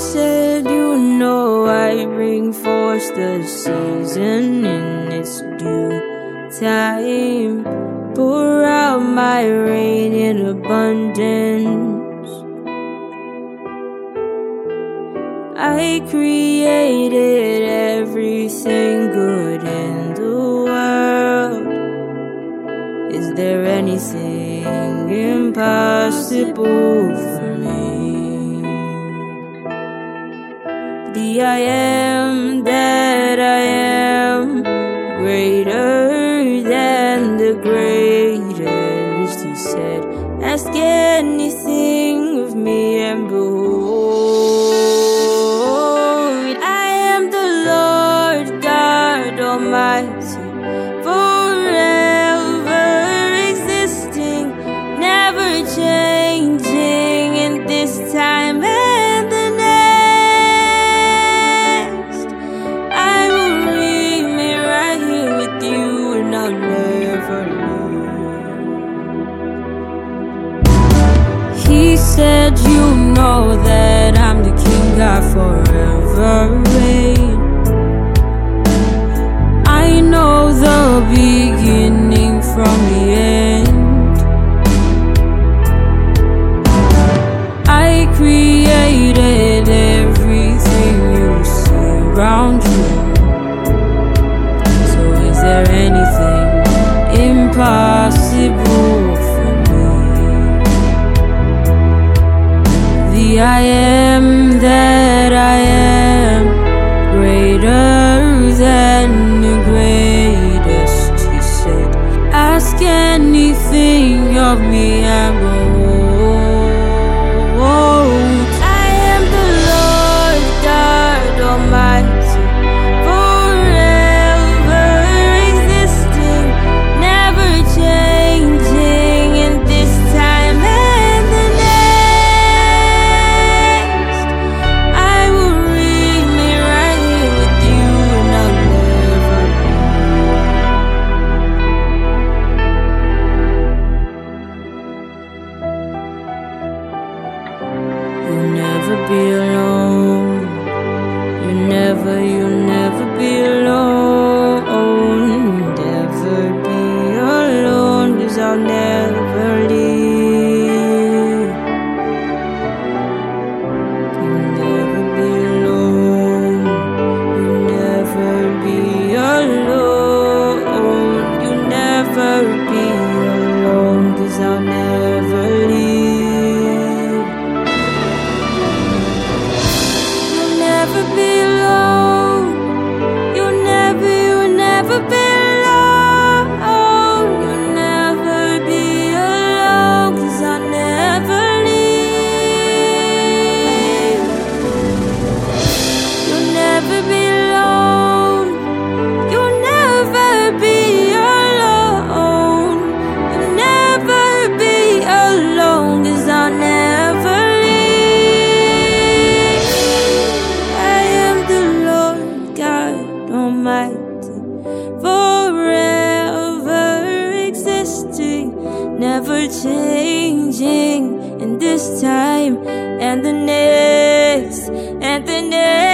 said, you know I bring forth the season in its due time. Pour out my rain in abundance. I created everything good in the world. Is there anything impossible for me? The I am that I am, greater than the greatest. He said, ask anything of me and behold, I am the Lord God Almighty, forever existing, never changing in this time and the next. I will remain right here with you and I'll never leave. He said, you know that I'm the King, God forever reign. I know the beginning from the end. I created everything you see around you. So is there anything impossible for me? The I am that I am, greater than the greatest. He said, ask anything of me and behold, I am the Lord God Almighty, forever existing, never changing in this time and the next. I will remain right here with you and I'll never leave. You'll never be alone. You'll never be alone. You'll never be alone, 'cause I'll never leave. You'll never be alone. You'll never be alone. You'll never be alone, 'cause I'll never leave. You'll never be alone. You'll never be alone. You'll never be alone, 'cause I'll never leave. You'll never be alone. You'll never be alone. You'll never be alone, 'cause I'll never leave. I am the Lord God Almighty, forever existing, never changing in this time and the next and the next.